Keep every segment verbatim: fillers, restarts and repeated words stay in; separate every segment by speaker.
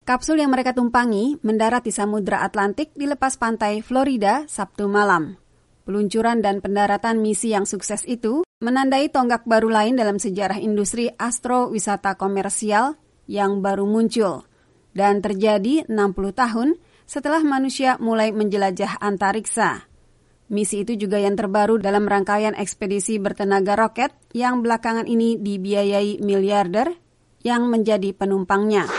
Speaker 1: Kapsul yang mereka tumpangi mendarat di Samudra Atlantik di lepas pantai Florida Sabtu malam. Peluncuran dan pendaratan misi yang sukses itu menandai tonggak baru lain dalam sejarah industri astrowisata komersial yang baru muncul dan terjadi enam puluh tahun setelah manusia mulai menjelajah antariksa. Misi itu juga yang terbaru dalam rangkaian ekspedisi bertenaga roket yang belakangan ini dibiayai miliarder yang menjadi penumpangnya.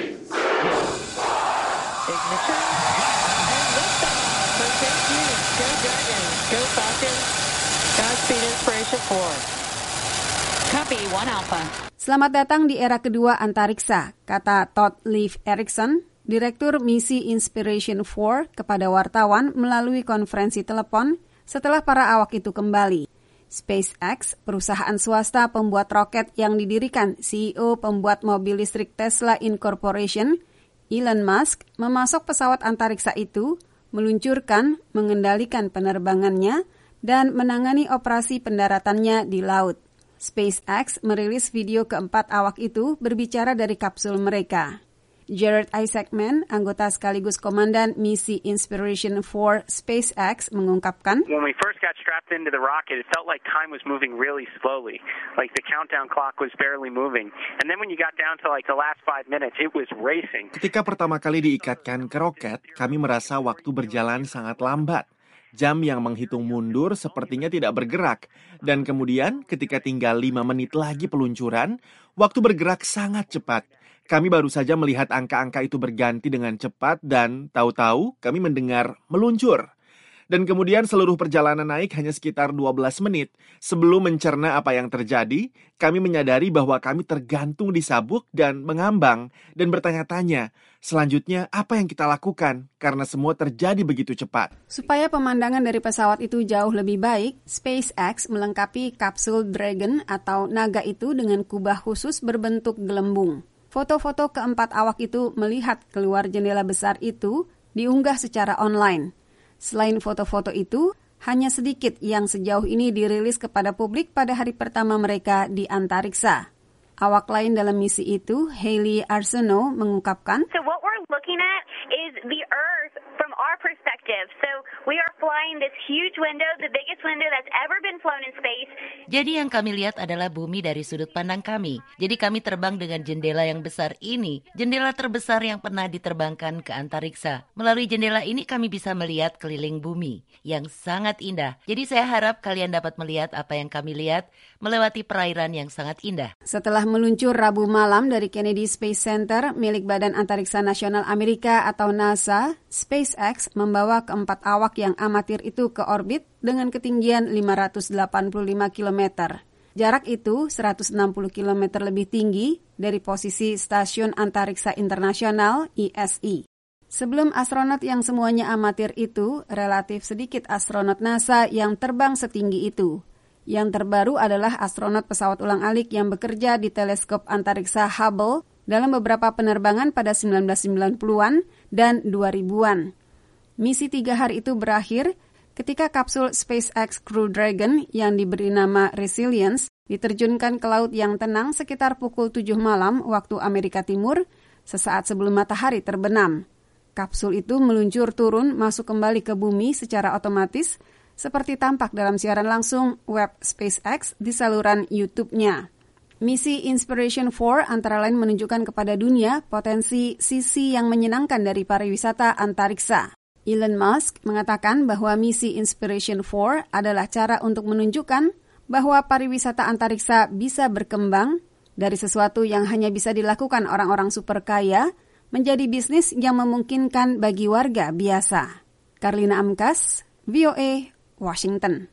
Speaker 1: Selamat datang di era kedua antariksa, kata Todd Leif Erikson, Direktur Misi Inspiration empat kepada wartawan melalui konferensi telepon setelah para awak itu kembali. SpaceX, perusahaan swasta pembuat roket yang didirikan C E O pembuat mobil listrik Tesla Incorporation, Elon Musk, memasok pesawat antariksa itu, meluncurkan, mengendalikan penerbangannya, dan menangani operasi pendaratannya di laut. SpaceX merilis video keempat awak itu berbicara dari kapsul mereka. Jared Isaacman, anggota sekaligus komandan misi Inspiration empat SpaceX, mengungkapkan,
Speaker 2: When we first got strapped into the rocket, it felt like time was moving really slowly. Like the countdown clock was barely moving. And then when you got down to like the last five minutes, it was racing.
Speaker 3: Ketika pertama kali diikatkan ke roket, kami merasa waktu berjalan sangat lambat. Jam yang menghitung mundur sepertinya tidak bergerak. Dan kemudian ketika tinggal lima menit lagi peluncuran, waktu bergerak sangat cepat. Kami baru saja melihat angka-angka itu berganti dengan cepat dan tahu-tahu kami mendengar meluncur. Dan kemudian seluruh perjalanan naik hanya sekitar dua belas menit. Sebelum mencerna apa yang terjadi, kami menyadari bahwa kami tergantung di sabuk dan mengambang dan bertanya-tanya, selanjutnya apa yang kita lakukan karena semua terjadi begitu cepat.
Speaker 1: Supaya pemandangan dari pesawat itu jauh lebih baik, SpaceX melengkapi kapsul Dragon atau naga itu dengan kubah khusus berbentuk gelembung. Foto-foto keempat awak itu melihat keluar jendela besar itu diunggah secara online. Selain foto-foto itu, hanya sedikit yang sejauh ini dirilis kepada publik pada hari pertama mereka di antariksa. Awak lain dalam misi itu, Hayley Arsenault, mengungkapkan,
Speaker 4: So what we're looking at is the Earth from our perspective. So we are flying this huge window, the biggest window that's ever been flown in space.
Speaker 5: Jadi yang kami lihat adalah bumi dari sudut pandang kami. Jadi kami terbang dengan jendela yang besar ini, jendela terbesar yang pernah diterbangkan ke antariksa. Melalui jendela ini kami bisa melihat keliling bumi yang sangat indah. Jadi saya harap kalian dapat melihat apa yang kami lihat melewati perairan yang sangat indah.
Speaker 1: Setelah meluncur Rabu malam dari Kennedy Space Center milik Badan Antariksa Nasional Amerika atau NASA, SpaceX membawa keempat awak yang amatir itu ke orbit dengan ketinggian lima ratus delapan puluh lima kilometer. Jarak itu seratus enam puluh kilometer lebih tinggi dari posisi Stasiun Antariksa Internasional I S I. Sebelum astronot yang semuanya amatir itu, relatif sedikit astronot NASA yang terbang setinggi itu. Yang terbaru adalah astronot pesawat ulang-alik yang bekerja di teleskop antariksa Hubble dalam beberapa penerbangan pada sembilan belas sembilan puluhan dan dua ribuan. Misi tiga hari itu berakhir ketika kapsul SpaceX Crew Dragon yang diberi nama Resilience diterjunkan ke laut yang tenang sekitar pukul tujuh malam waktu Amerika Timur, sesaat sebelum matahari terbenam. Kapsul itu meluncur turun masuk kembali ke bumi secara otomatis, seperti tampak dalam siaran langsung web SpaceX di saluran YouTube-nya. Misi Inspiration empat antara lain menunjukkan kepada dunia potensi sisi yang menyenangkan dari pariwisata antariksa. Elon Musk mengatakan bahwa misi Inspiration empat adalah cara untuk menunjukkan bahwa pariwisata antariksa bisa berkembang dari sesuatu yang hanya bisa dilakukan orang-orang super kaya menjadi bisnis yang memungkinkan bagi warga biasa. Karlina Amkas, V O A, Washington.